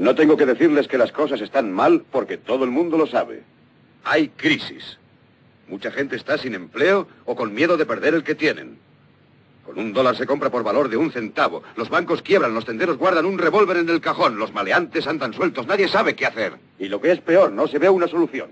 No tengo que decirles que las cosas están mal porque todo el mundo lo sabe. Hay crisis. Mucha gente está sin empleo o con miedo de perder el que tienen. Con $1 se compra por valor de 1 centavo. Los bancos quiebran, los tenderos guardan un revólver en el cajón, los maleantes andan sueltos, nadie sabe qué hacer. Y lo que es peor, no se ve una solución.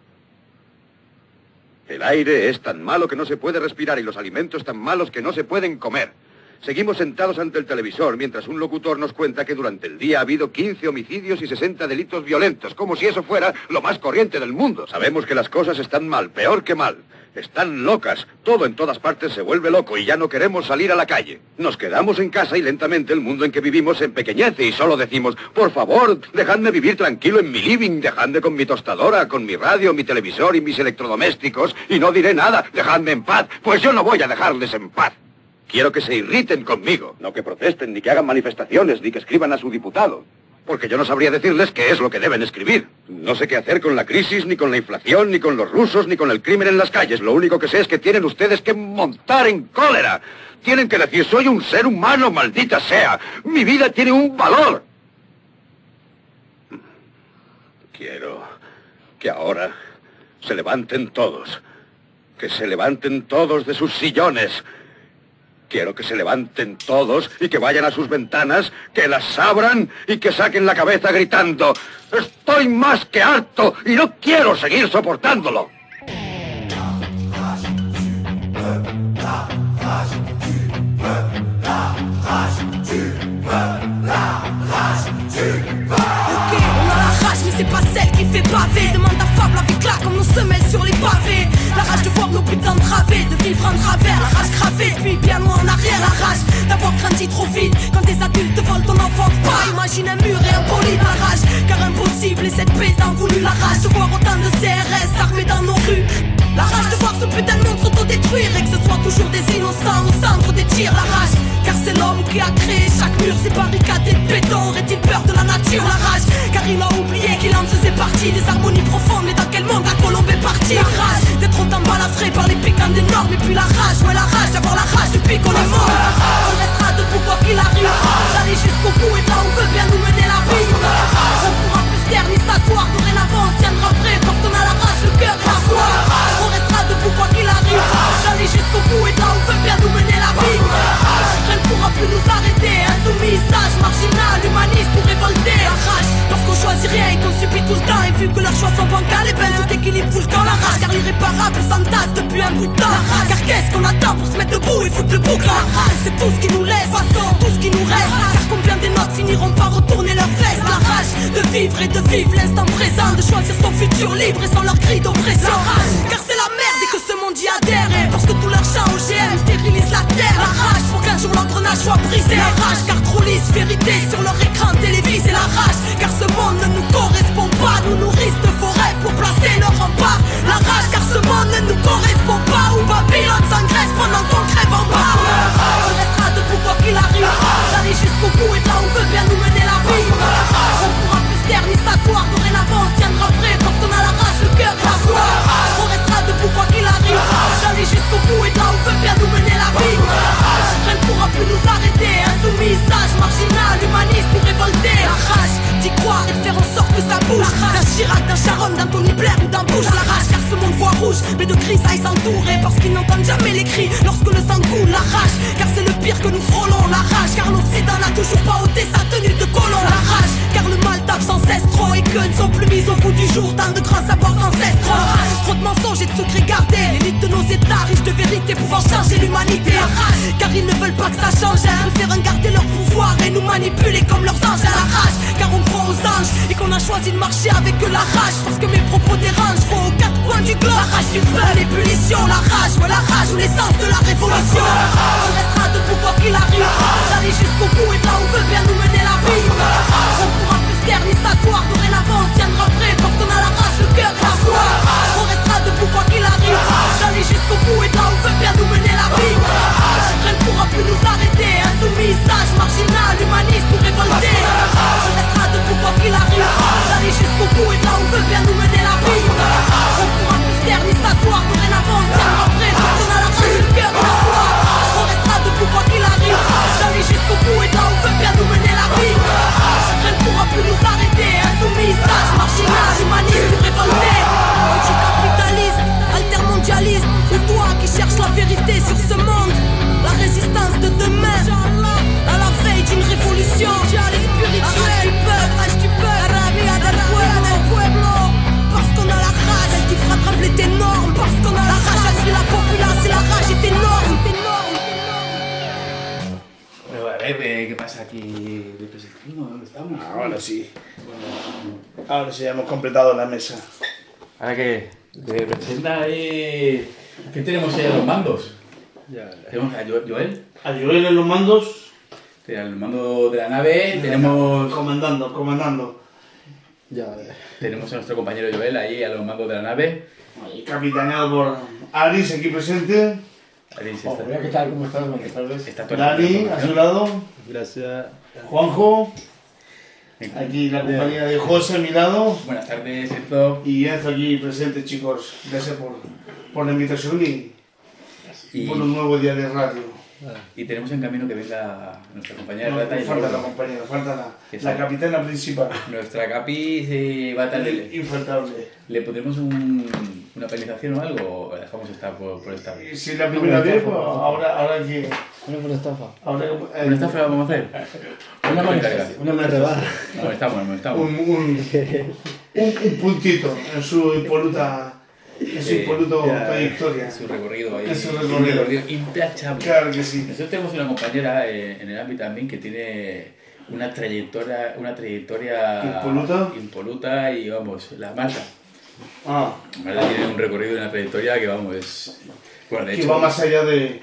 El aire es tan malo que no se puede respirar y los alimentos tan malos que no se pueden comer. Seguimos sentados ante el televisor mientras un locutor nos cuenta que durante el día ha habido 15 homicidios y 60 delitos violentos, como si eso fuera lo más corriente del mundo. Sabemos que las cosas están mal, peor que mal. Están locas. Todo en todas partes se vuelve loco y ya no queremos salir a la calle. Nos quedamos en casa y lentamente el mundo en que vivimos se empequeñece y solo decimos, por favor, dejadme vivir tranquilo en mi living, dejadme con mi tostadora, con mi radio, mi televisor y mis electrodomésticos y no diré nada, dejadme en paz, pues yo no voy a dejarles en paz. Quiero que se irriten conmigo. No que protesten, ni que hagan manifestaciones, ni que escriban a su diputado. Porque yo no sabría decirles qué es lo que deben escribir. No sé qué hacer con la crisis, ni con la inflación, ni con los rusos, ni con el crimen en las calles. Lo único que sé es que tienen ustedes que montar en cólera. Tienen que decir, soy un ser humano, maldita sea. Mi vida tiene un valor. Quiero que ahora se levanten todos. Que se levanten todos de sus sillones. Quiero que se levanten todos y que vayan a sus ventanas, que las abran y que saquen la cabeza gritando, ¡estoy más que harto y no quiero seguir soportándolo! C'est pas celle qui fait baver. Demande à Fable avec là comme on se mêle sur les pavés. La rage de voir nos putains través, de vivre en travers. La rage gravée depuis bien loin en arrière. La rage d'avoir grandi trop vite. Quand des adultes volent ton enfance pas. Imagine un mur et un bolide. La rage car impossible et cette paix t'en voulu. La rage de voir autant de CRS armés dans nos rues. La rage de voir ce putain de monde s'autodétruire. Et que ce soit toujours des innocents au centre des tirs. La rage car c'est l'homme qui a créé chaque mur. Ces barricades de béton. Aurait-il peur de la nature? La rage car il a oublié qu'il en faisait partie des harmonies profondes. Mais dans quel monde la colombe est partie? La rage d'être autant balafré par les piquants des normes. Et puis la rage, ouais la rage d'avoir la rage depuis qu'on est mort. On restera debout quoi qu'il arrive. D'aller jusqu'au bout et là on veut bien nous mener la vie. On pourra plus se taire ni s'asseoir. Dorénavant on se tiendra prêt parce qu'on a la rage, le cœur et la foi. On restera debout quoi qu'il arrive. D'aller jusqu'au bout et là on veut bien nous mener la vie. Rien ne pourra plus nous arrêter. Insoumis, sage, marginal, humaniste ou révolté. La rage parce qu'on choisit rien et qu'on subit tout le temps. Et vu que leurs choix sont bancals, et ben tout équilibre fout le camp. La rage car l'irréparable s'entasse depuis un bout de temps. La rage car qu'est-ce qu'on attend pour se mettre debout et foutre le bouc? La rage c'est tout ce qui nous laisse, façon tout ce qui nous reste. Car combien des nôtres finiront par retourner leurs fesses? La rage de vivre et de vivre l'instant présent. De choisir son futur libre et sans leur cri d'oppression. Car c'est la merde et que ce monde y adhère. Et parce que tout leur chant OGM stérilise la terre. La rage pour qu'un jour l'engrenage soit brisé. La rage car trop lisse vérité sur leur écran télévisé. La rage car ce monde ne nous correspond pas. Nous nourrissent de forêts pour placer leur rempart. La rage car ce monde ne nous correspond pas. Où Babylone s'engraisse pendant qu'on crève en bas. On restera debout quoi qu'il arrive. D'aller jusqu'au bout et là on veut bien nous mener la vie. On pourra plus se taire ni s'asseoir. Dorénavant on se tiendra prêt parce qu'on a la rage, le cœur et la foi. On restera debout quoi qu'il arrive. D'aller jusqu'au bout et là on veut bien nous mener la vie. Rien ne pourra plus nous arrêter. Insoumis, sage, marginal, humaniste ou révolté. La rage d'y croire et de faire en sorte que ça bouge. D'un Chirac, d'un Sharon, d'un Tony Blair ou d'un Bush. La rage car ce monde voit rouge, mais de grisailles s'entourer. Parce qu'ils n'entendent jamais les cris lorsque le sang coule. La rage car c'est le pire que nous frôlons. La rage car l'Occident n'a toujours pas ôté sa tenue de colon. La rage car le mal tape sans cesse trop. Et que ne sont plus mis au bout du jour tant de grands savoirs ancestraux. Trop de mensonges et de secrets gardés. L'élite de nos états riches de vérité pouvant changer l'humanité. La rage car ils ne veulent pas que ça change. Ils préfèrent garder leur pouvoir et nous manipuler comme leurs anges. À la rage car on croit aux anges et qu'on a choisi de marcher avec la rage. Parce que mes propos dérangent, vont aux quatre coins du globe. La rage du feu, l'ébullition, la rage, ouais la rage ou l'essence de la révolution. On restera debout quoi qu'il arrive. D'aller jusqu'au bout et là on veut bien nous mener la vie. On pourra plus se taire ni s'asseoir. Dorénavant on se tiendra prêt parce qu'on a la rage, le cœur et la foi. On restera debout quoi qu'il arrive. D'aller jusqu'au bout et là on veut bien nous mener la vie. Rien ne pourra plus nous arrêter. Insoumis, sage, marginal, humaniste ou révolté. On restera debout quoi qu'il arrive. D'aller jusqu'au bout et là on veut bien nous mener la vie. On pourra plus se taire ni s'asseoir. Dorénavant on se tiendra prêt parce qu'on a la rage, le cœur et la foi. On restera debout quoi qu'il arrive. D'aller jusqu'au bout et là on veut bien nous mener la vie. ¿Dónde estamos? Ahora sí. Ahora sí, ya hemos completado la mesa. Ahora que te presenta ahí... ¿Qué tenemos ahí a los mandos? Ya. Tenemos a Joel, A Joel en los mandos, al mando de la nave, tenemos comandando. Ya. a nuestro compañero Joel ahí a los mandos de la nave. Ahí, capitaneado por Aris, aquí presente. Ahí sí Hola, ¿qué tal? ¿Cómo estás? Buenas tardes. está toda la Dani, a su información. lado. Gracias. Juanjo. Aquí la compañía de José a mi lado. Buenas tardes, Enzo. Y Enzo aquí presente, chicos. Gracias por la invitación y por un nuevo día de radio. Y tenemos en camino que venga nuestra compañera No, Rata y falta la luego compañera, falta Que la sea. capitana principal. nuestra Capi se va a tarde. Infaltable. ¿Le pondremos una penalización o algo o la dejamos estar por esta Y vez? si es la primera vez, pues ahora que... Una por estafa. Ahora, ¿Una estafa vamos a hacer? Una manifestación. Una rebaja. Amonestamos. un puntito en su impoluta trayectoria. Su recorrido ahí. En su recorrido. Intachable. Claro que sí. Nosotros tenemos una compañera en el ámbito también que tiene una trayectoria impoluta y vamos, la Marta. Ah, Marta tiene un recorrido y una trayectoria que vamos, es... Bueno, de que hecho, va más allá de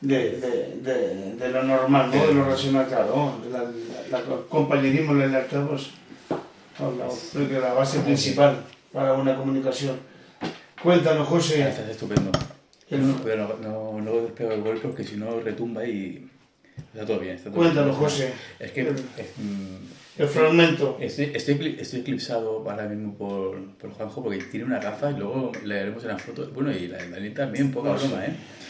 lo normal, ¿no? De lo racional, claro. El compañerismo, la lealtad, pues, creo que la base principal para una comunicación. Cuéntanos, José. estás estupendo. Pero no despego el golpe porque si no retumba y... Está todo bien. Está todo Cuéntanos, bien. José. Es que... El fragmento. Estoy eclipsado ahora mismo por Juanjo porque tiene una gafa y luego le veremos en las fotos. Bueno, y la Dani también, poca broma,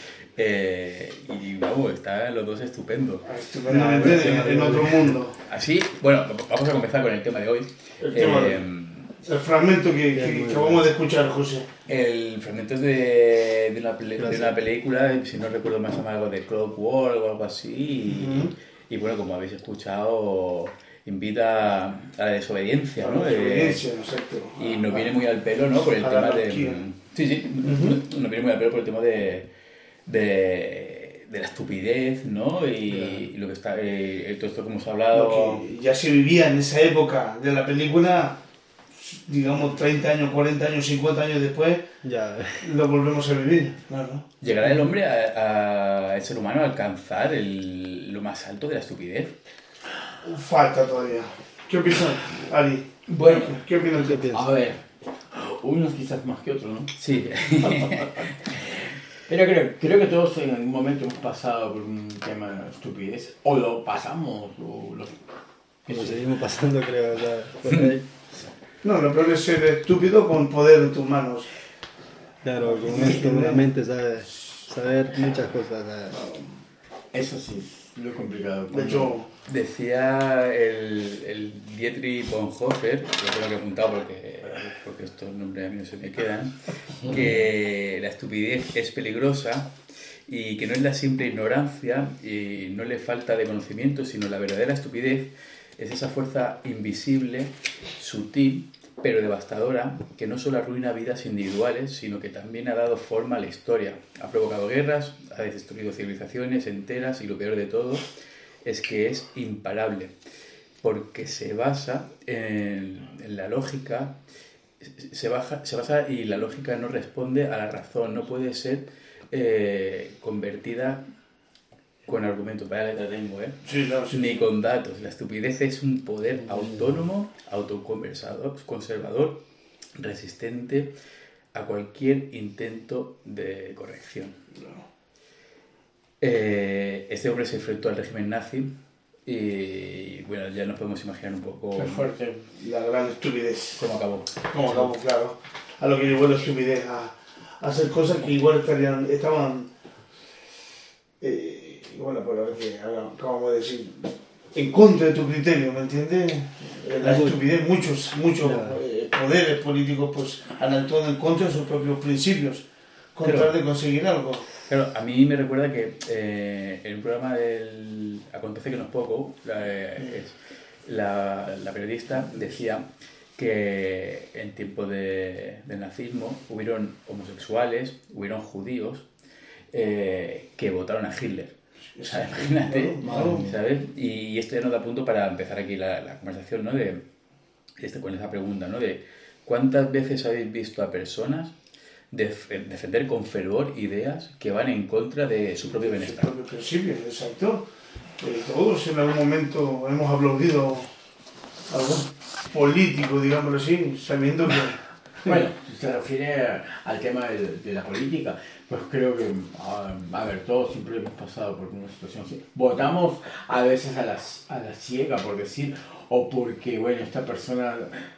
y vamos, están los dos estupendos. Estupendamente en otro mundo. Así, bueno, vamos a comenzar con el tema de hoy. El tema el fragmento que acabamos de escuchar, José. El fragmento es de una película, si no recuerdo más o menos algo de Cloud War o algo así. Y bueno, como habéis escuchado, invita a la desobediencia, ¿no? Desobediencia, exacto. Y nos viene muy al pelo, ¿no? Por el A tema la de... anarquía. Sí, nos viene muy al pelo por el tema de la estupidez, ¿no? Y lo que está... todo esto que hemos hablado... Lo que ya se vivía en esa época de la película, digamos 30 años, 40 años, 50 años después, Ya. lo volvemos a vivir, claro. ¿Llegará el hombre el ser humano a alcanzar lo más alto de la estupidez? Falta todavía. ¿Qué opinas, Ari? Bueno, ¿Qué opinas ¿Qué tú? piensas? a ver. Unos quizás más que otros, ¿no? Sí. Pero creo que todos en algún momento hemos pasado por un tema de estupidez. O lo pasamos, o lo... Lo seguimos pasando, creo. O sea, por ahí. No, lo peor es ser estúpido con poder en tus manos. Claro, con esto en la mente, ¿sabes? Saber muchas cosas. ¿sabes? Eso sí, es lo complicado. De hecho, Decía el Dietrich Bonhoeffer, lo tengo que apuntar porque estos nombres a mí no se me quedan, que la estupidez es peligrosa y que no es la simple ignorancia y no le falta de conocimiento, sino la verdadera estupidez es esa fuerza invisible, sutil, pero devastadora, que no solo arruina vidas individuales, sino que también ha dado forma a la historia. Ha provocado guerras, ha destruido civilizaciones enteras y lo peor de todo es que es imparable, porque se basa en la lógica, se basa y la lógica no responde a la razón, no puede ser convertida con argumentos, vaya letra tengo, sí, claro, sí. ni con datos. La estupidez es un poder autónomo, conservador, resistente a cualquier intento de corrección. Este hombre se enfrentó al régimen nazi y bueno, ya nos podemos imaginar un poco Qué fuerte, la gran estupidez. cómo acabó. Como acabamos, claro. A lo que llevó la estupidez, a hacer cosas que igual estaban bueno, por lo que acabamos de decir, en contra de tu criterio, ¿me entiendes? La estupidez, muchos poderes políticos pues han actuado en contra de sus propios principios, con tal de conseguir algo. Claro, a mí me recuerda que en un programa del Acontece que no es poco, la periodista decía que en tiempo del nazismo hubieron homosexuales, hubieron judíos que votaron a Hitler. O sea, imagínate, ¿sabes? Y esto ya nos da punto para empezar aquí la conversación, ¿no? Con esa pregunta, ¿no? De ¿cuántas veces habéis visto a personas defender con fervor ideas que van en contra de su propio bienestar? Su propio principio, exacto. Todos en algún momento hemos aplaudido a algún político, digámoslo así, sabiendo que... Bueno, si se refiere al tema de la política, pues creo que, a ver, todos siempre hemos pasado por una situación así. Votamos a veces a la ciega, por decir, o porque, bueno, esta persona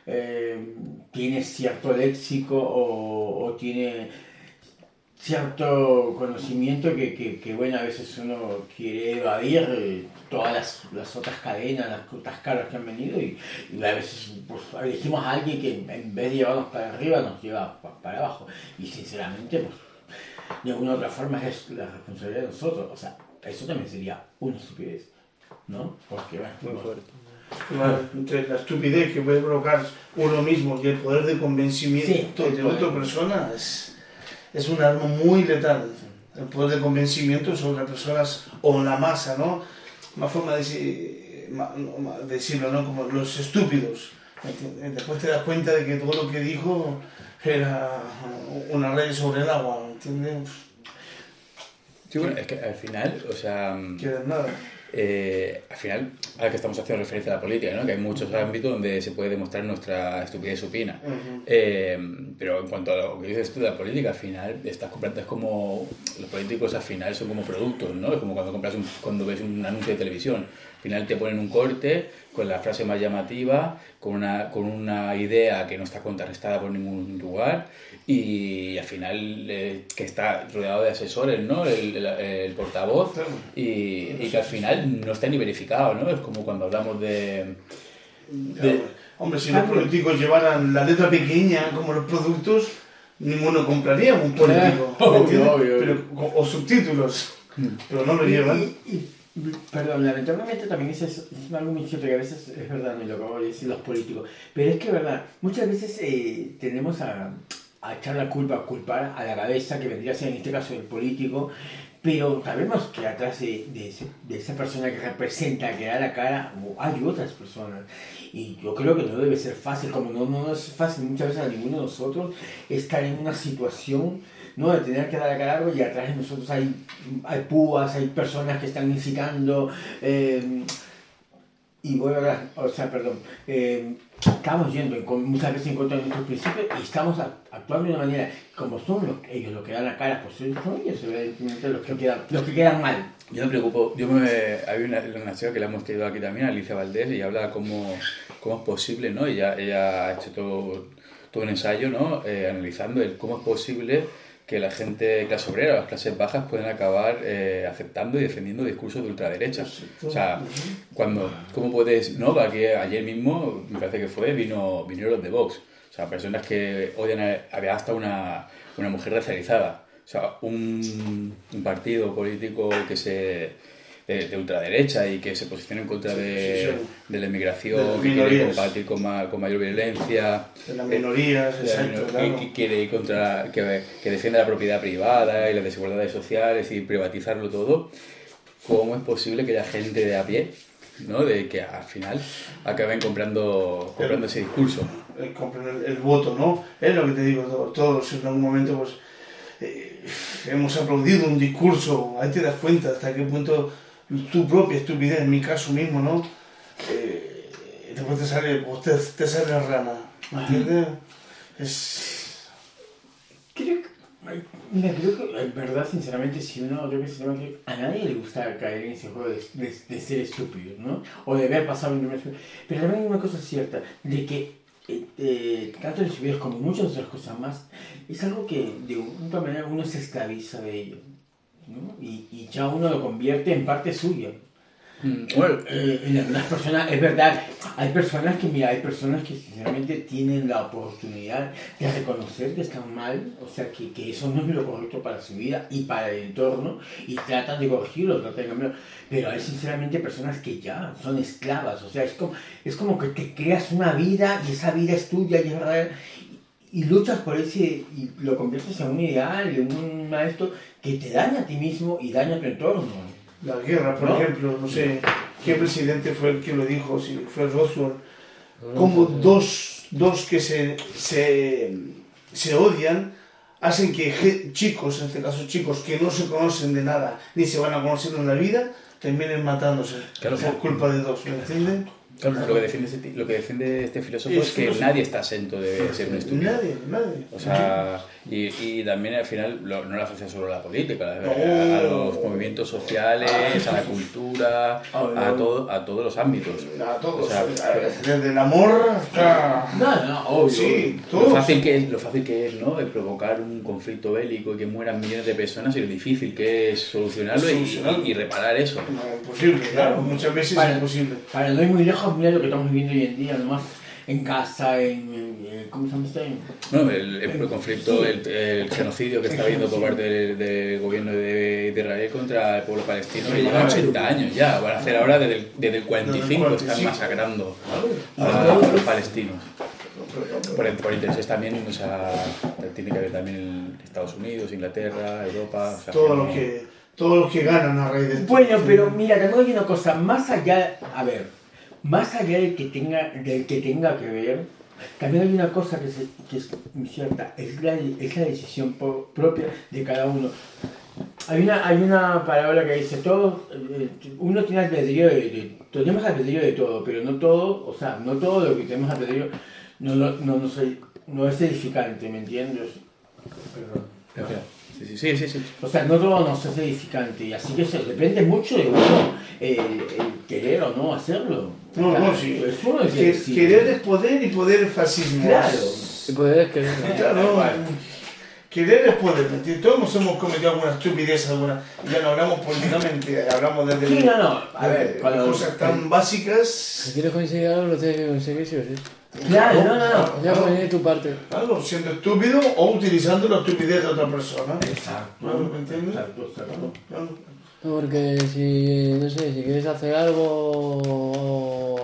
tiene cierto léxico o tiene cierto conocimiento que, bueno, a veces uno quiere evadir todas las otras cadenas, las otras caras que han venido y a veces pues, elegimos a alguien que en vez de llevarnos para arriba nos lleva para abajo y sinceramente pues de alguna u otra forma es la responsabilidad de nosotros, o sea, eso también sería una estupidez, ¿no? Porque Muy fuerte. Entre la estupidez que puede provocar uno mismo y el poder de convencimiento de otra persona es un arma muy letal. El poder de convencimiento sobre personas o la masa, ¿no? Una forma de decirlo, ¿no? Como los estúpidos. Después te das cuenta de que todo lo que dijo era una red sobre el agua, ¿entiendes? Sí, bueno, es que al final, o sea... Quieres nada. Al final, ahora que estamos haciendo referencia a la política, ¿no? Que hay muchos ámbitos donde se puede demostrar nuestra estupidez supina. Pero en cuanto a lo que dices tú de la política, al final estás comprando, es como los políticos al final son como productos, ¿no? Es como cuando ves un anuncio de televisión. Al final te ponen un corte con la frase más llamativa, con una idea que no está contrarrestada por ningún lugar y al final que está rodeado de asesores, ¿no? El portavoz y que al final no está ni verificado, ¿no? Es como cuando hablamos de... Hombre, si los políticos llevaran la letra pequeña como los productos, ninguno compraría un político, obvio. Pero, o subtítulos, pero no lo llevan. Perdón, lamentablemente también es algo muy cierto que a veces es verdad, lo que acabo de decir los políticos, pero es que verdad, muchas veces tendemos a echar la culpa, a culpar a la cabeza, que vendría a ser en este caso el político, pero sabemos que atrás de esa persona que representa, que da la cara, hay otras personas. Y yo creo que no debe ser fácil, como no es fácil muchas veces a ninguno de nosotros estar en una situación, ¿no? De tener que dar la cara a algo y atrás de nosotros hay púas, hay personas que están incitando, y bueno, o sea, perdón, estamos yendo muchas veces en contra de nuestros principios y estamos actuando de una manera, como son ellos los que dan la cara, pues son ellos evidentemente los que quedan mal. Yo me preocupo, hay una chica que la hemos tenido aquí también, Alicia Valdés, y habla cómo es posible, ¿no? Ella ha hecho todo un ensayo, ¿no? Analizando cómo es posible que la gente clase obrera, las clases bajas pueden acabar aceptando y defendiendo discursos de ultraderecha. O sea, ¿cómo puedes...? No, que ayer mismo, me parece que vinieron los de Vox. O sea, personas que odian había hasta una mujer racializada. O sea, un partido político de ultraderecha y que se posiciona en contra de la inmigración, que quiere combatir con mayor violencia, de las minorías, exacto, claro. Que quiere ir contra, que defiende la propiedad privada y las desigualdades sociales y privatizarlo todo. ¿Cómo es posible que haya gente de a pie, ¿no? De que al final acaben comprando ese discurso? Compran el voto, ¿no? Es lo que te digo, todos en algún momento pues hemos aplaudido un discurso, ahí te das cuenta hasta qué punto tu propia estupidez, en mi caso mismo, ¿no? Después te sale la rana, ¿entiendes? Creo que, en verdad, sinceramente, a nadie le gusta caer en ese juego de ser estúpido, ¿no? O de ver pasar un... Pero también hay una cosa cierta, de que tanto en los videos como en muchas otras cosas más, es algo que de alguna manera uno se esclaviza de ello, ¿no? Y ya uno lo convierte en parte suya. Bueno, en algunas personas, es verdad, hay personas que sinceramente tienen la oportunidad de reconocer que están mal, o sea, que eso no es lo correcto para su vida y para el entorno, y tratan de corregirlo, tratan de cambiarlo, pero hay sinceramente personas que ya son esclavas, o sea, es como que te creas una vida y esa vida es tuya y es verdad, y luchas por ese, y lo conviertes en un ideal, en un maestro que te daña a ti mismo y daña a tu entorno. La guerra, por ejemplo, no sé qué presidente fue el que lo dijo, si fue Roosevelt, como dos que se odian, hacen que chicos, en este caso chicos que no se conocen de nada, ni se van a conocer en la vida, terminen matándose por culpa de dos, ¿me entienden? Claro, lo que defiende este filósofo es que nadie está exento de ser un estúpido. Nadie. O sea, y también al final no lo asocia solo a la política, a los movimientos sociales, a la cultura, a todos los ámbitos. A todos. O sea, desde el amor hasta... No, obvio. Sí, lo fácil que es, ¿no? De provocar un conflicto bélico y que mueran millones de personas y lo difícil que es solucionarlo y reparar eso. No, imposible, claro, muchas veces es imposible. Para no ir muy lejos, mira lo que estamos viviendo hoy en día, nomás en Gaza, ¿cómo se llama esto? No, el conflicto, el genocidio que está habiendo por parte del gobierno de Israel contra el pueblo palestino, que lleva 80 años ya. Van a hacer ahora desde el 45, están masacrando a los palestinos. Por intereses también, o sea, tiene que haber también Estados Unidos, Inglaterra, Europa. O sea, todos los que ganan a raíz de esto. Bueno, pero mira, también hay una cosa, más allá del que tenga que ver, también hay una cosa que es cierta, es la decisión propia de cada uno. Hay una palabra que dice, uno tiene albedrío tenemos albedrío de todo, pero no todo, o sea, no todo lo que tenemos albedrío no es edificante, ¿me entiendes? Perdón. Sí. O sea, no todo nos es edificante, y así que depende mucho de uno el querer o no hacerlo. No, sí. Querer es poder y poder es fascismo. Claro. Y poder es querer. Claro. Querer es poder. Todos hemos cometido alguna estupidez, ya no hablamos políticamente, hablamos desde sí, no. A ver, cosas tan básicas. Si quieres conseguir algo, lo tienes que conseguir, sí o sí. Claro, no. Ya poner tu parte. Claro, siendo estúpido o utilizando la estupidez de otra persona. Exacto. ¿Me entiendes? Exacto. Porque si quieres hacer algo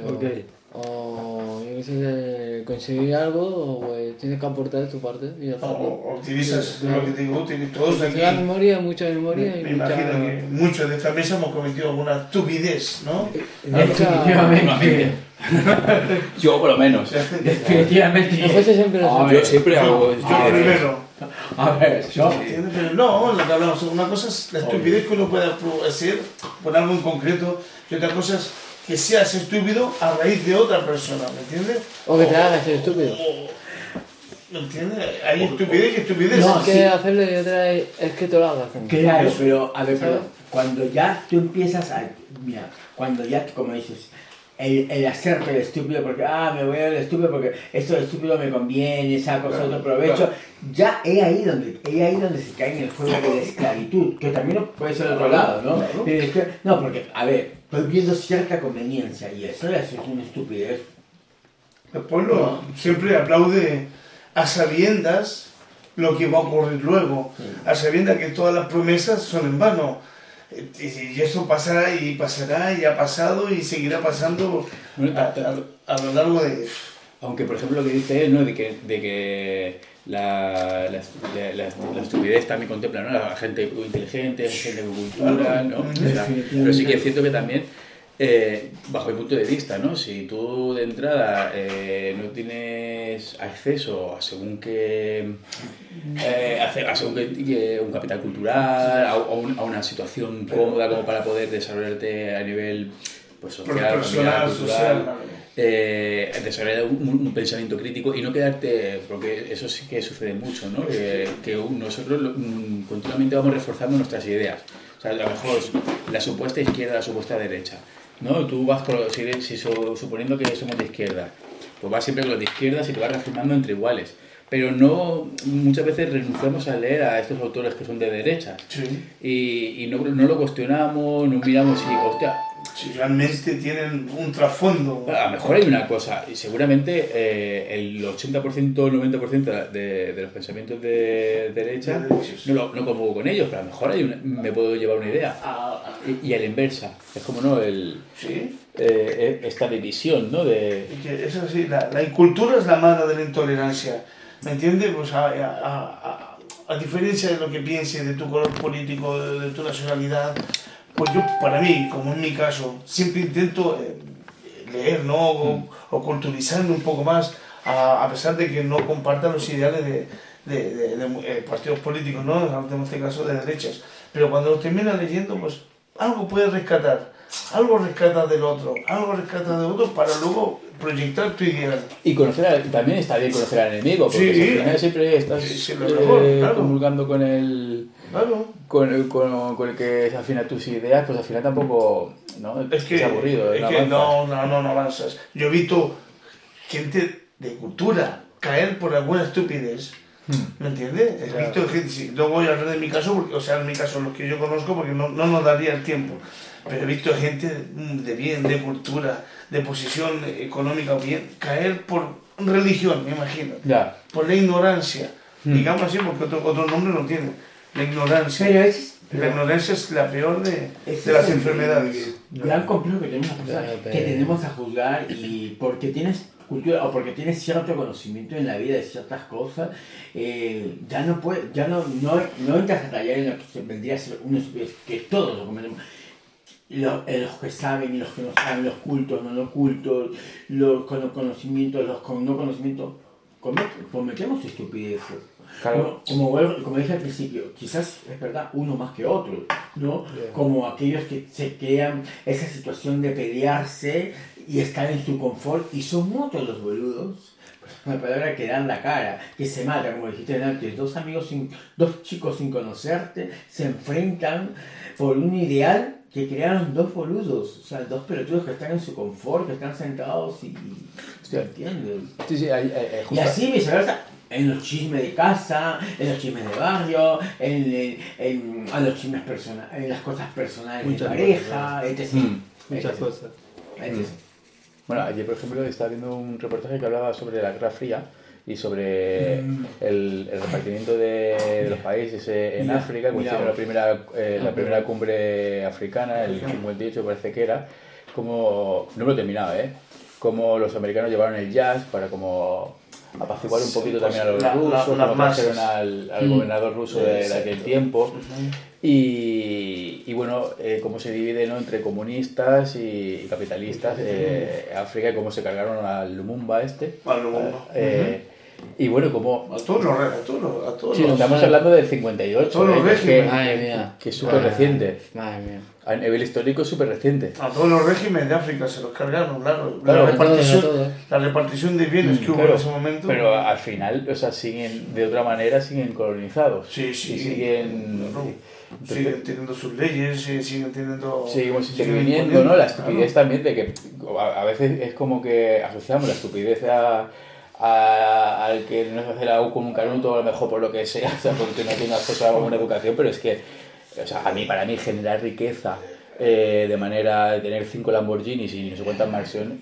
o yo qué sé, conseguir algo, pues tienes que aportar tu parte y ya está. O utilizas lo que te digo, todos aquí. Mucha memoria y me imagino que muchos de esta mesa hemos cometido alguna estupidez, ¿no? Definitivamente. Yo por lo menos. Definitivamente. Yo siempre hago. Yo primero. A ver, yo. Pero no, lo que hablamos, una cosa es la estupidez que uno puede hacer por algo en concreto, y otra cosa es que seas estúpido a raíz de otra persona, ¿me entiendes? O que te hagas ser estúpido. ¿Me entiendes? Hay estupidez y estupidez. No, es que hacerlo y otra es que te lo hagas. Claro, pero a ver, cuando ya tú empiezas mira, cuando ya, como dices, el hacerte el estúpido porque, me voy a ver el estúpido porque esto de estúpido me conviene, saco otro provecho, ya es ahí donde se cae en el juego de la esclavitud, que también puede ser de otro lado, ¿no? No, porque, a ver, estoy viendo cierta conveniencia y eso es una estupidez. El pueblo siempre aplaude a sabiendas lo que va a ocurrir luego, a sabiendas que todas las promesas son en vano. Y eso pasará y ha pasado y seguirá pasando a lo largo de... Aunque, por ejemplo, lo que dice él, ¿no? de que la estupidez también contempla, ¿no? A gente inteligente, gente con cultura, ¿no? O sea, pero sí que es cierto que también, bajo mi punto de vista, ¿no? Si tú de entrada no tienes acceso a según que un capital cultural, a una situación cómoda como para poder desarrollarte a nivel pues, social, familiar, cultural, desarrollar un pensamiento crítico y no quedarte, porque eso sí que sucede mucho, ¿no? Que nosotros continuamente vamos reforzando nuestras ideas. O sea, a lo mejor la supuesta izquierda, la supuesta derecha, ¿no? Tú vas suponiendo que somos de izquierda, pues vas siempre con los de izquierdas y te vas reafirmando entre iguales. Pero muchas veces renunciamos a leer a estos autores que son de derecha. Sí. Y no lo cuestionamos, no miramos y digo, hostia, si realmente tienen un trasfondo. A lo mejor hay una cosa, y seguramente el 80% o el 90% de los pensamientos de derecha no convoco con ellos, pero a lo mejor me puedo llevar una idea. Y a la inversa, es como no esta división, ¿no? Es así, la incultura es la madre de la intolerancia, ¿me entiendes? Pues a diferencia de lo que pienses de tu color político, de tu nacionalidad, pues yo, para mí, como en mi caso, siempre intento leer, ¿no? O culturizarme un poco más, a pesar de que no compartan los ideales de partidos políticos, ¿no? En este caso de derechas. Pero cuando lo terminas leyendo, pues algo puedes rescatar. Algo rescatas del otro, para luego proyectar tu ideal. Y también está bien conocer al enemigo, porque al final siempre estás comulgando con el... Claro. Con el que se afina tus ideas, pues al final tampoco, ¿no? Es aburrido. Es que no avanzas. Yo he visto gente de cultura caer por alguna estupidez. ¿Me entiendes? He visto gente, no voy a hablar de mi caso, porque, o sea, en mi caso, los que yo conozco, porque no nos daría el tiempo. Pero he visto gente de bien, de cultura, de posición económica bien, caer por religión, me imagino. Ya. Por la ignorancia. Digamos así, porque otro nombre no tiene. La ignorancia. La ignorancia es la peor de las enfermedades. Gran complejo que tenemos que tenemos a juzgar, y porque tienes cultura o porque tienes cierto conocimiento en la vida de ciertas cosas, ya no entras a tallar en lo que vendría a ser una estupidez, que todos lo cometemos. Los que saben y los que no saben, los cultos, no los cultos, los con los conocimientos, los con no conocimiento, cometemos estupideces. Claro. Como dije al principio, quizás es verdad uno más que otro, ¿no? Como aquellos que se crean esa situación de pelearse y estar en su confort, y son muchos los boludos, una palabra que dan la cara, que se matan, como dijiste antes, dos chicos sin conocerte se enfrentan por un ideal que crearon dos boludos, o sea, dos pelotudos que están en su confort, que están sentados y ¿se entiende? Sí, y así viceversa, en los chismes de casa, en los chismes de barrio, en los chismes personales, en las cosas personales de pareja, etc. Muchas cosas. Bueno, ayer, por ejemplo, estaba viendo un reportaje que hablaba sobre la Guerra Fría y sobre el repartimiento de los países en África, cuando hicieron la primera cumbre africana, el 58 parece que era, como, no lo he terminado, como los americanos llevaron el jazz para como apaciguar un poquito también a los rusos, como trajeron al gobernador ruso de aquel tiempo. Y bueno, cómo se divide, ¿no?, entre comunistas y capitalistas, África, y cómo se cargaron al Lumumba y bueno, como... A todos sí, estamos hablando del 58, todos los regímenes, que es súper reciente. Madre mía. A nivel histórico es súper reciente. A todos los regímenes de África se los cargaron, claro. La repartición de bienes que hubo en ese momento. Pero al final, o sea, siguen, de otra manera, siguen colonizados. Sí. Y siguen... Siguen teniendo sus leyes, siguen teniendo... Seguimos interviniendo, ¿no? La estupidez también de que a veces es como que asociamos la estupidez al que no se hace la U con un canuto, a lo mejor por lo que sea, o sea, porque no tiene acceso a una educación, pero es que, o sea, para mí generar riqueza de manera de tener 5 Lamborghinis y no sé cuántas mansiones,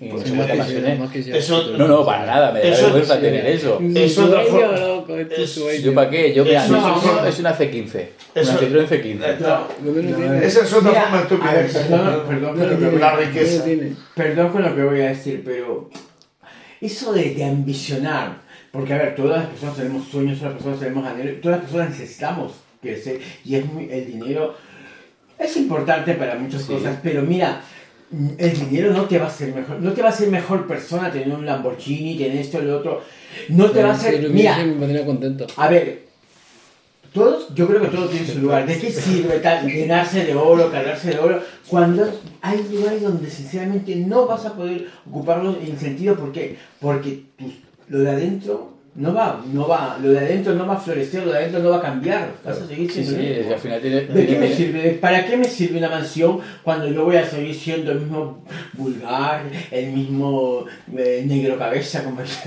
no, para nada, me da vergüenza tener eso. Es otra forma. ¿Yo para qué? Es una C15, una Citroën C15. Esa es otra forma estúpida. Perdón, la riqueza. Perdón con lo que voy a decir, pero eso de ambicionar, porque a ver, todas las personas tenemos sueños, todas las personas tenemos anhelos, todas las personas necesitamos crecer, y el dinero es importante para muchas cosas, pero mira, el dinero no te va a hacer mejor, no te va a hacer mejor persona tener un Lamborghini, tener esto, lo otro, no te va a hacer, mira, me pondría contento. A ver, yo creo que todo tiene su lugar. ¿De qué sirve llenarse de oro, cargarse de oro, cuando hay lugares donde sinceramente no vas a poder ocuparlos en sentido? ¿Por qué? Porque lo de adentro no va, lo de adentro no va a florecer, lo de adentro no va a cambiar. Vas a seguir siendo al final ¿De qué me sirve? ¿Para qué me sirve una mansión cuando yo voy a seguir siendo el mismo vulgar, el mismo negro cabeza?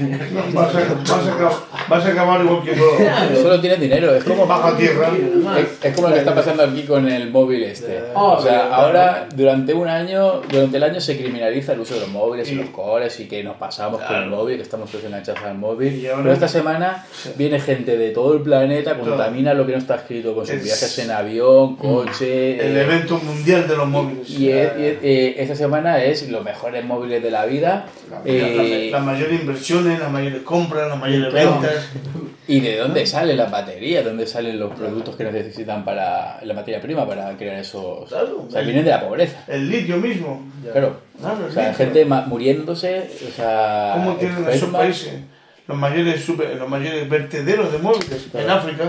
Vas a acabar igual que todo. Claro. Solo tienes dinero, es como baja tierra. Es como lo que está pasando aquí con el móvil este. O sea, ahora durante el año se criminaliza el uso de los móviles y los coles, y que nos pasamos con el móvil, que estamos todos enganchados al móvil. esta semana viene gente de todo el planeta, contamina lo que no está escrito con sus viajes en avión, coche... El evento mundial de los móviles. Y esta semana es los mejores móviles de la vida. Las mayores inversiones, las mayores compras, las mayores ventas. ¿Y de dónde salen las baterías? ¿De dónde salen los productos que necesitan para la materia prima para crear esos...? Claro, o sea, vienen de la pobreza. El litio mismo. Claro. O sea, gente muriéndose, o sea... ¿Cómo tienen esos países los mayores vertederos de móviles en África?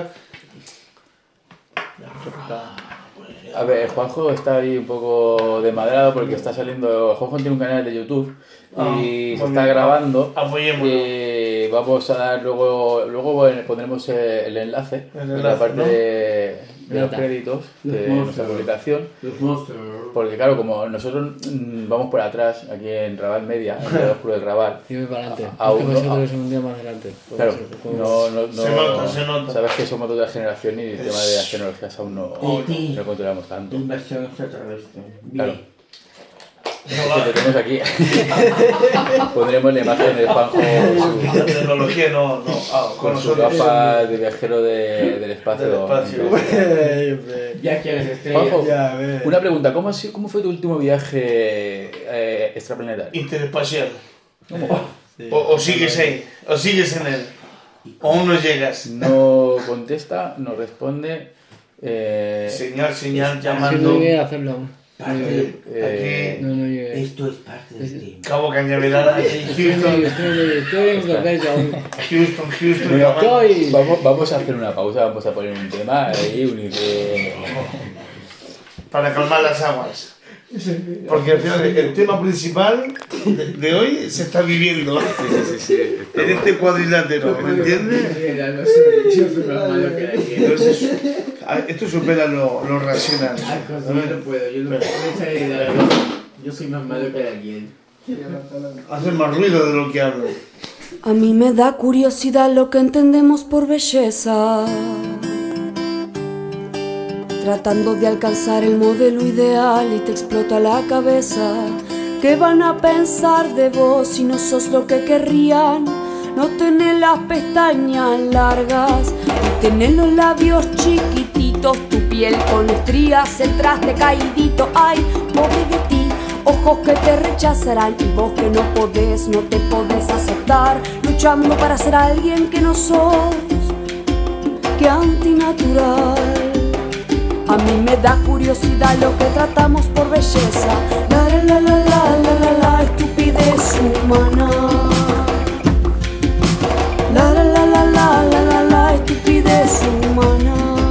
A ver, Juanjo está ahí un poco desmadrado porque está saliendo... Juanjo tiene un canal de YouTube y se está grabando. Apoyémoslo. Vamos a dar luego pondremos el enlace en la parte de los créditos de nuestra publicación. Porque claro, como nosotros vamos por atrás, aquí en Raval Media, en el oscuro del Raval. Y voy para adelante. Aún vosotros un día más adelante. Claro, no, se nota. sabes que somos de otra generación y el tema de las tecnologías aún no controlamos tanto. Inversión extraterrestre. Claro. Que tenemos aquí. Pondremos la imagen de Juanjo La tecnología no con su gafas de viajero del espacio. Viaje a las estrellas. Juanjo, una pregunta, ¿cómo fue tu último viaje extraplanetario? Interespacial. O sigues ahí, o sigues en él, o aún no llegas. No contesta, no responde. Señal, llamando. Si no llegué a hacerlo aún. Aquí, No llegué. Esto es parte del tema. Cabo Cañaveral, Estoy en sorpresa aún. Houston. Vamos a hacer una pausa, vamos a poner un tema ahí, Para calmar las aguas. Porque al final el tema principal de hoy se está viviendo en este cuadrilátero, ¿me entiendes? Entonces, esto supera lo racional. Yo no puedo, yo no puedo. Yo soy más malo que alguien. Hace más ruido de lo que hablo. A mí me da curiosidad lo que entendemos por belleza, tratando de alcanzar el modelo ideal y te explota la cabeza. ¿Qué van a pensar de vos si no sos lo que querrían? No tenés las pestañas largas y tenés los labios chiquititos, tu piel con estrías, el traste caidito. Ay, pobre de ti, ojos que te rechazarán y vos que no te podés aceptar, luchando para ser alguien que no sos. Qué antinatural. A mí me da curiosidad lo que tratamos por belleza. La estupidez humana. La estupidez humana.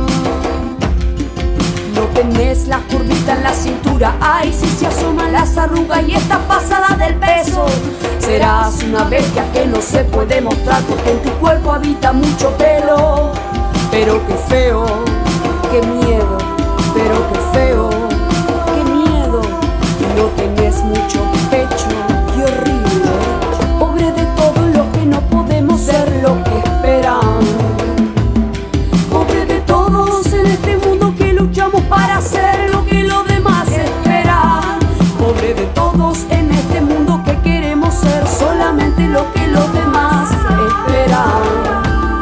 No tenés la curvita en la cintura. Ay, si se asoman las arrugas y estás pasada del peso. Serás una bestia que no se puede mostrar porque en tu cuerpo habita mucho pelo. Pero qué feo, qué miedo, pero qué feo, qué miedo. No tenés mucho pecho, qué horrible. Pobre de todos los que no podemos ser lo que esperan. Pobre de todos en este mundo que luchamos para ser lo que los demás esperan. Pobre de todos en este mundo que queremos ser solamente lo que los demás esperan.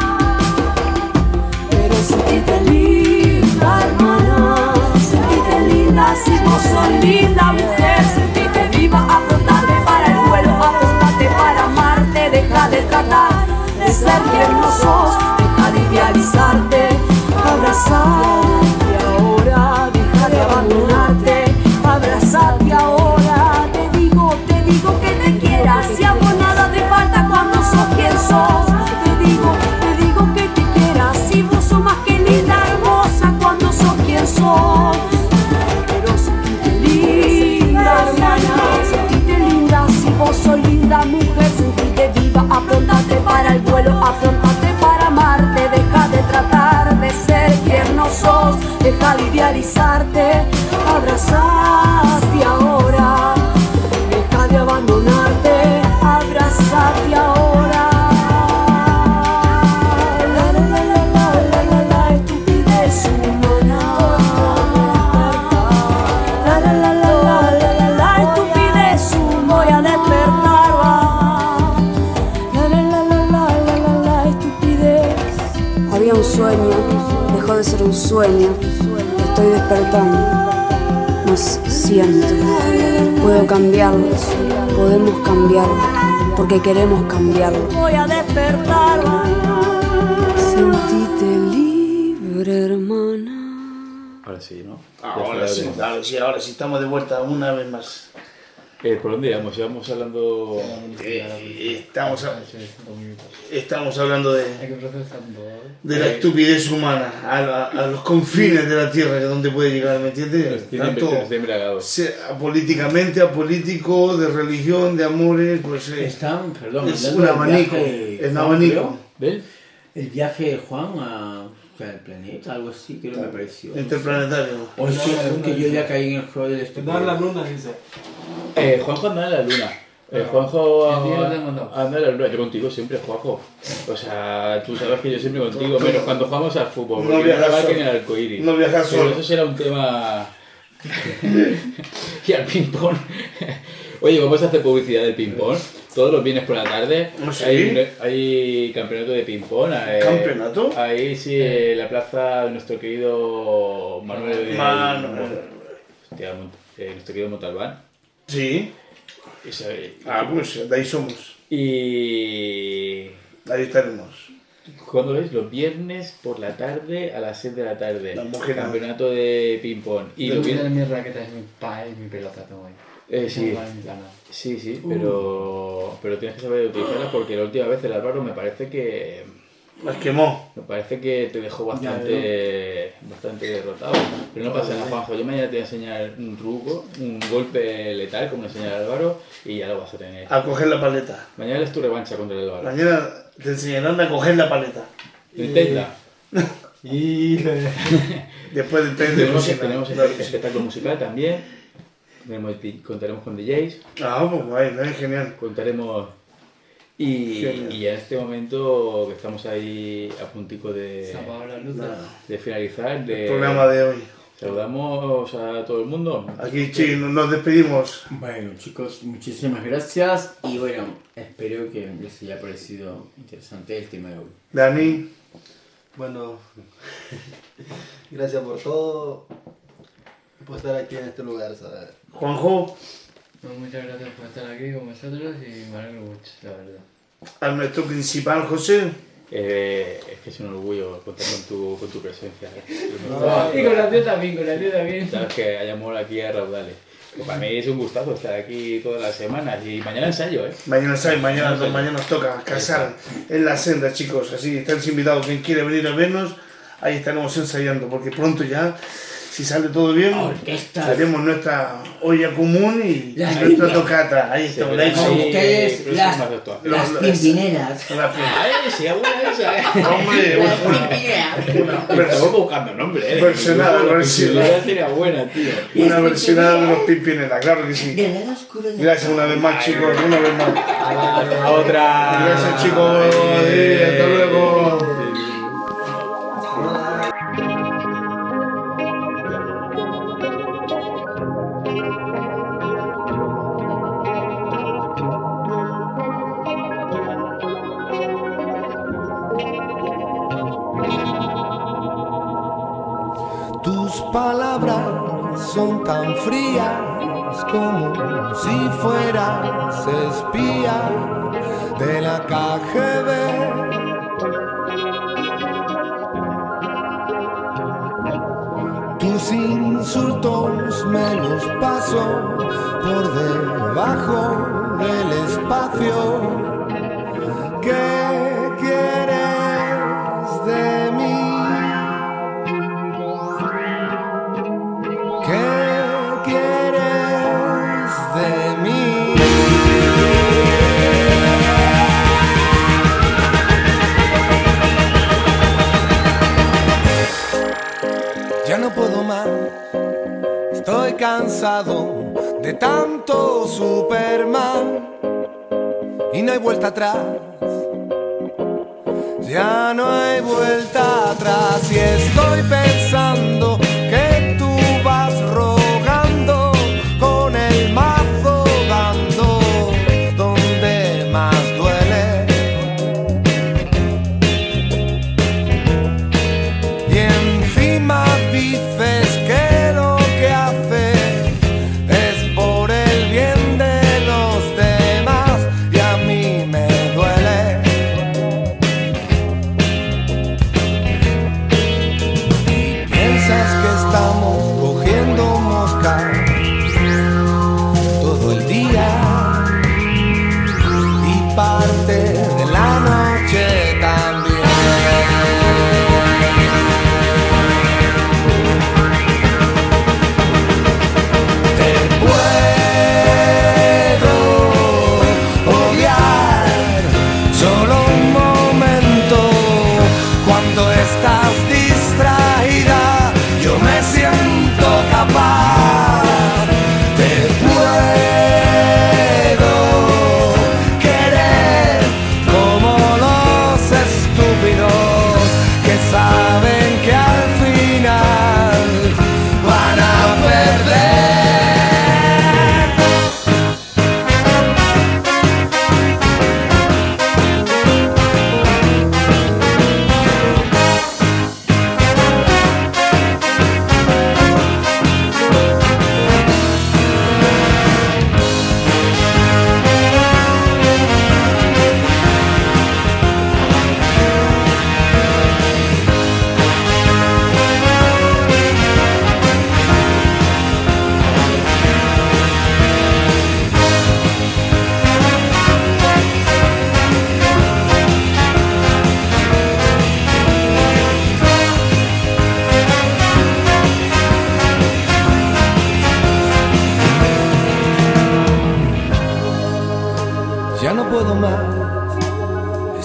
Sentite linda, hermana, sentite linda si vos sos linda, mujer. Sentite viva, afrontate para el vuelo, afrontate para amarte. Deja de tratar de ser quien no sos, deja de idealizarte, abrazarte ahora, deja de abandonarte, abrazate ahora. Te digo que te quieras, si a vos nada te falta cuando sos quien sos. Te digo que te quieras, si vos sos más que linda, hermosa cuando sos quien sos. Pero sentite linda, hermana, sentite linda si vos sos linda, mujer. Sentite viva, afrontate para el vuelo, afrontate para amarte. Deja de tratar de ser quien no sos, deja de idealizarte, abrazate ahora, deja de abandonarte, abrazate ahora. sueño, dejó de ser un sueño. Estoy despertando, no siento. Puedo cambiarlo, podemos cambiarlo, porque queremos cambiarlo. Voy a despertar. Sentite libre, hermana. Ahora sí, ¿no? Ahora sí, estamos de vuelta una vez más. ¿Por dónde íbamos? Íbamos hablando... Estamos hablando de la estupidez humana, a los confines de la tierra, que donde puede llegar, ¿me entiendes? Tanto políticamente, apolítico, de religión, de amores, pues es un abanico. Es un abanico. El viaje de Juan al planeta, algo así, creo que me pareció. Interplanetario. O sea, que yo ya caí en el juego del estupidez. Andar en la luna, dice. Juanjo anda en la luna. Juanjo anda en la luna. Yo contigo siempre, Juanjo. O sea, tú sabes que yo siempre contigo, menos cuando jugamos al fútbol. No viajas en el arcoíris. No viajas solo. Pero eso será un tema... Y al ping-pong. Oye, vamos a hacer publicidad del ping-pong. Todos los viernes por la tarde hay campeonato de ping-pong. ¿Campeonato? Ahí sí, en la plaza de nuestro querido Manuel. Nuestro querido Montalbán. Sí. Pues de ahí somos. Y ahí estaremos. ¿Cuándo lo veis? Los viernes por la tarde a las 6 de la tarde. Campeonato de ping-pong. Y lo viernes mi raqueta es mi pelota, tengo ahí. Sí, pero tienes que saber utilizarla porque la última vez el Álvaro me parece que... Las quemó. Me parece que te dejó bastante derrotado. Pero no pasa nada, Juanjo. Yo mañana te voy a enseñar un truco, un golpe letal, como le enseña el Álvaro, y ya lo vas a tener. A coger la paleta. Mañana es tu revancha contra el Álvaro. Mañana te enseñarán a coger la paleta. Intenta. Y después de tenemos espectáculo musical también. Contaremos con DJs. Pues guay, genial. Contaremos... Y ya en este momento que estamos ahí a puntico de finalizar el programa de hoy. Saludamos a todo el mundo. Aquí nos despedimos. Bueno chicos, muchísimas gracias y bueno, espero que les haya parecido interesante el tema de hoy. Dani. Bueno, gracias por todo, por estar aquí en este lugar, ¿sabes? Juanjo. Muchas gracias por estar aquí con vosotros y me alegro mucho, la verdad. A nuestro principal, José. Es que es un orgullo contar con tu presencia. Y con la tía también, Sabes que hay amor aquí a raudales. Pues para mí es un gustazo estar aquí todas las semanas y mañana ensayo, ¿eh? Mañana nos toca casar en la senda, chicos. Así estáis invitados, quien quiere venir a vernos, ahí estaremos ensayando, porque pronto ya... Si sale todo bien, haremos nuestra olla común y nuestra tocata. Ahí está. Ustedes, las pimpineras. Sí, buena esa. Hombre, estamos buscando nombre. Versionada. Sería buena, tío. Una versionada de los pimpineras, claro que sí. Gracias una vez más, chicos. Una vez más. A otra. Gracias, chicos. Hasta luego. Palabras son tan frías como si fueras espía de la KGB. Tus insultos me los paso por debajo del espacio. ¿Qué quieres de mí? Ya no puedo más, estoy cansado de tanto Superman y no hay vuelta atrás, ya no hay vuelta atrás y estoy pensando que tú vas rogando con el mazo dando donde más duele.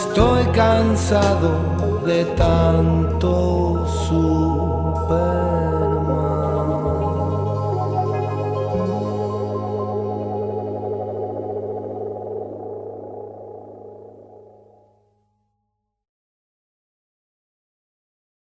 Estoy cansado de tanto